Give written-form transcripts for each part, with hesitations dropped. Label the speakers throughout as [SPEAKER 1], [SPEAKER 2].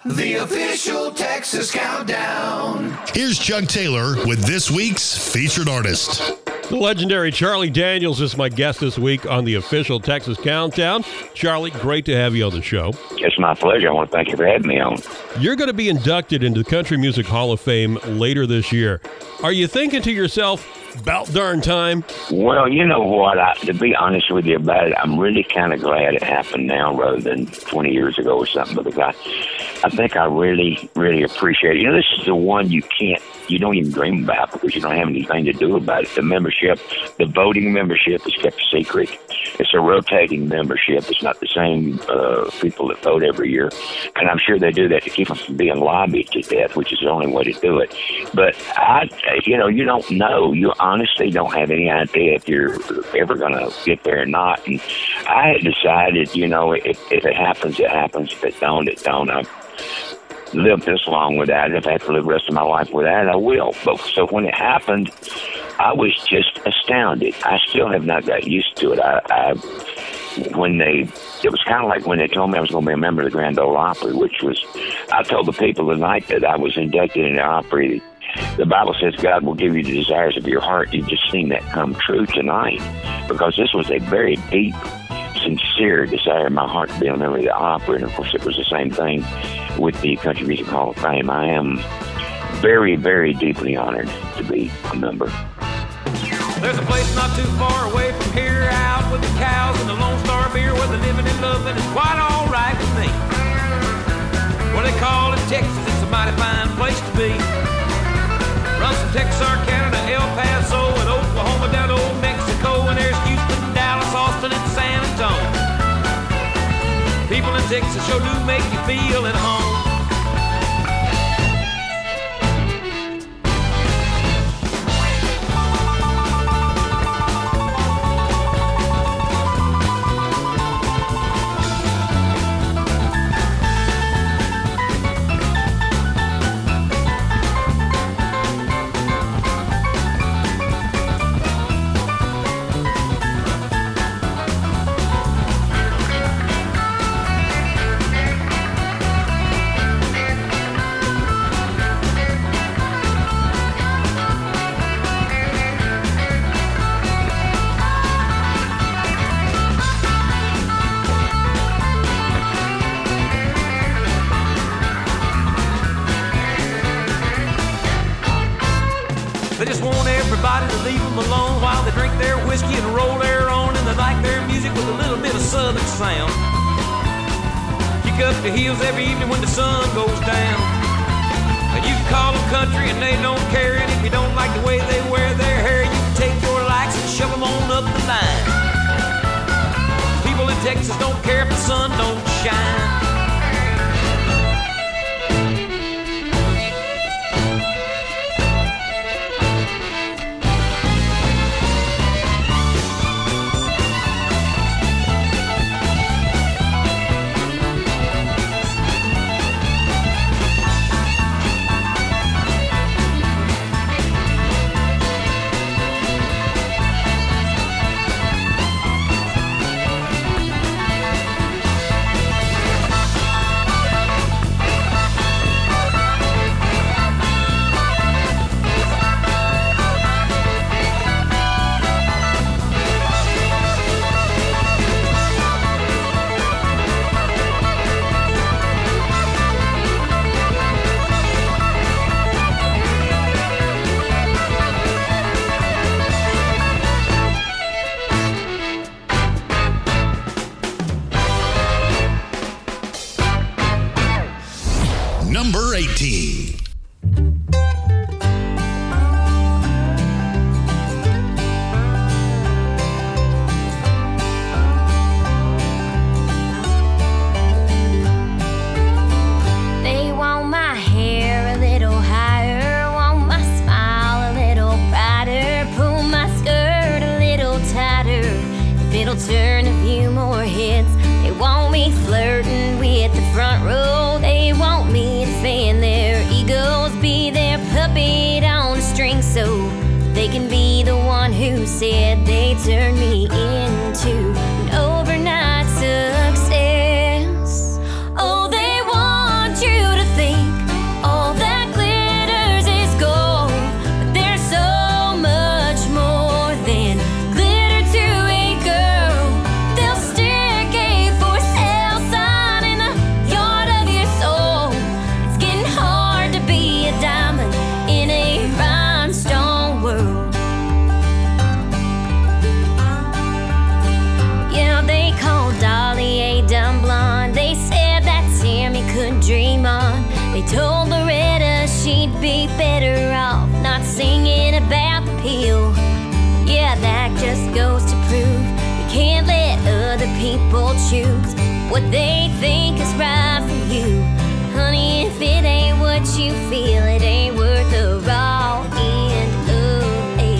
[SPEAKER 1] The official Texas Countdown.
[SPEAKER 2] Here's Chuck Taylor with this week's featured artist.
[SPEAKER 3] The legendary Charlie Daniels is my guest this week on the official Texas Countdown. Charlie, great to have you on the show.
[SPEAKER 4] It's my pleasure. I want to thank you for having me on.
[SPEAKER 3] You're going to be inducted into the Country Music Hall of Fame later this year. Are you thinking to yourself, about darn time?
[SPEAKER 4] Well, you know what? To be honest with you about it, I'm really kind of glad it happened now rather than 20 years ago or something, because I think I really, really appreciate it. You know, this is the one you don't even dream about because you don't have anything to do about it. The membership, the voting membership is kept secret. It's a rotating membership. It's not the same people that vote every year. And I'm sure they do that to keep them from being lobbied to death, which is the only way to do it. But, you don't know. You honestly don't have any idea if you're ever going to get there or not. And I had decided, if it happens, it happens. If it don't, it don't. I've lived this long without it. If I have to live the rest of my life without it, I will. But so when it happened, I was just astounded. I still have not got used to it. It was kind of like when they told me I was going to be a member of the Grand Ole Opry, I told the people the night that I was inducted in the Opry, the Bible says God will give you the desires of your heart. You've just seen that come true tonight, because this was a very deep, sincere desire in my heart to be a member of the Opry. And of course, it was the same thing with the Country Music Hall of Fame. I am very, very deeply honored to be a member.
[SPEAKER 5] There's a place not too far away from here, out with the cows and the Lone Star beer, where they're living and loving is quite all right with me. What they call it Texas, it's a mighty fine place to be. Runs from Texarkana to El Paso and Oklahoma down to Old Mexico, and there's Houston, Dallas, Austin, and San Antonio. People in Texas sure do make you feel at home. They just want everybody to leave them alone while they drink their whiskey and roll their own, and they like their music with a little bit of southern sound. Kick up the heels every evening when the sun goes down. And you can call them country and they don't care, and if you don't like the way they wear their hair, you can take your likes and shove them on up the line. People in Texas don't care if the sun don't shine.
[SPEAKER 2] Number 18.
[SPEAKER 6] They want my hair a little higher, want my smile a little brighter, pull my skirt a little tighter, if it'll turn a few more heads. They want me flirting with the front row, they want me to fan their egos, be their puppet on a string, so they can be the one who said they turned me into an overnight success. Oh, they want you to They told Loretta she'd be better off not singing about the pill. Yeah, that just goes to prove you can't let other people choose what they think is right for you. Honey, if it ain't what you feel, it ain't worth the raw end of a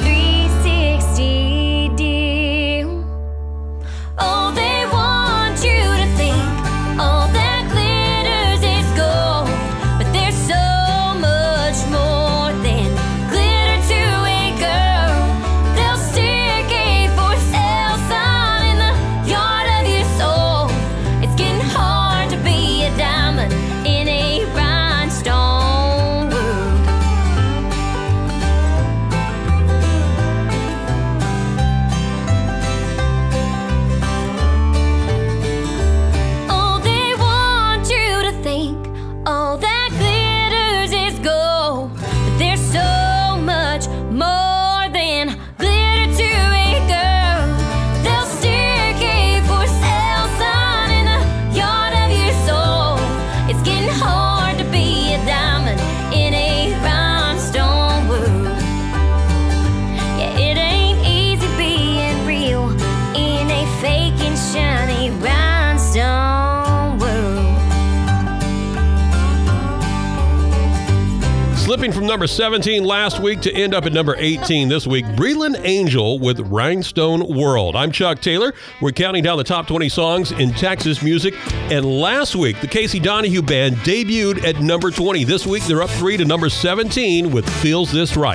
[SPEAKER 6] 360 deal. Oh, they want you to think all that glitters is gold, but there's so much more than glitter to a girl. They'll stick a for sale sign in the yard of your soul. It's getting hard to be a diamond in a rhinestone world. Oh, they want you to think all that glitters is gold, but there's so much more than glitter to a girl. They'll stick a for sale sign in the yard of your soul. It's getting hard to be a diamond in a rhinestone world. Yeah, it ain't easy being real in a fake and shiny rhinestone world.
[SPEAKER 3] Slipping from number 17 last week to end up at number 18 this week, Breland Angel with Rhinestone World. I'm Chuck Taylor. We're counting down the top 20 songs in Texas music. And last week, the Casey Donahue Band debuted at number 20. This week, they're up 3 to number 17 with Feels This Right.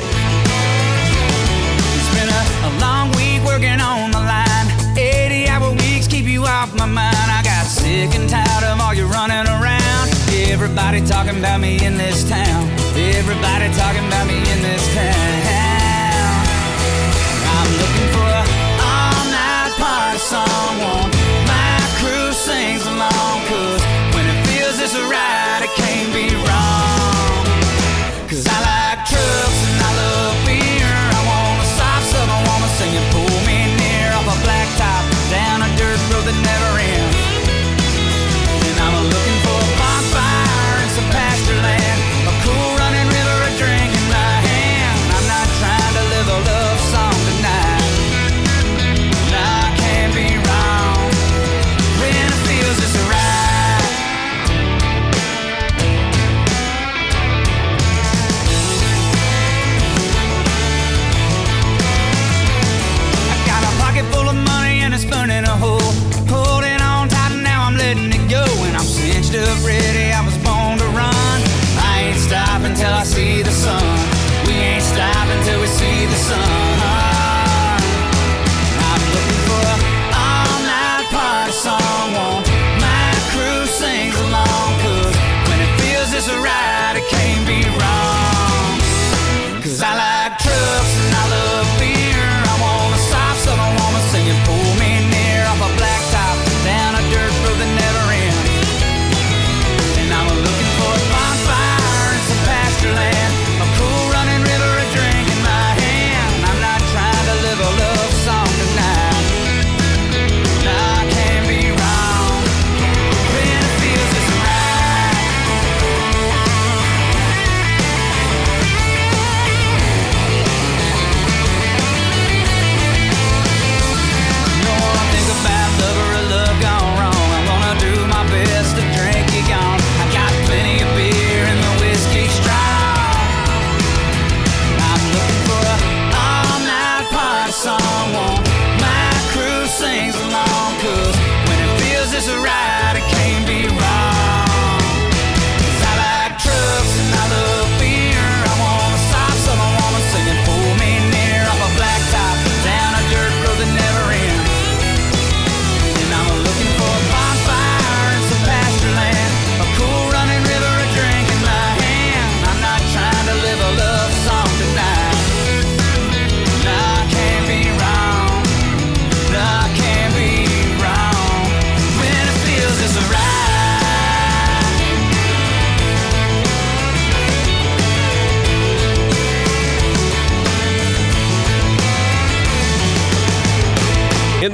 [SPEAKER 7] It's been a long week working on the line. 80-hour weeks keep you off my mind. I got sick and tired of all you running around. Everybody talking about me in this town. Everybody talking about me in this town. I'm looking for a all-night party song. One my crew sings along. 'Cause when it feels this right, it can't be wrong. 'Cause I like trucks and I love beer. I want a soft southern woman singing pull me near. Off a blacktop down a dirt road that never ends. And I'm looking for a bonfire and some pasture land, a cool running river, a drink in my hand. I'm not trying to live a love song tonight. No, I can't be wrong when it feels this right.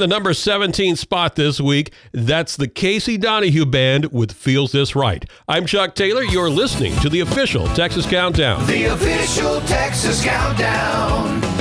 [SPEAKER 3] the number 17 spot this week. That's the Casey Donahue Band with Feels This Right. I'm Chuck Taylor. You're listening to the official Texas Countdown.
[SPEAKER 1] The official Texas Countdown.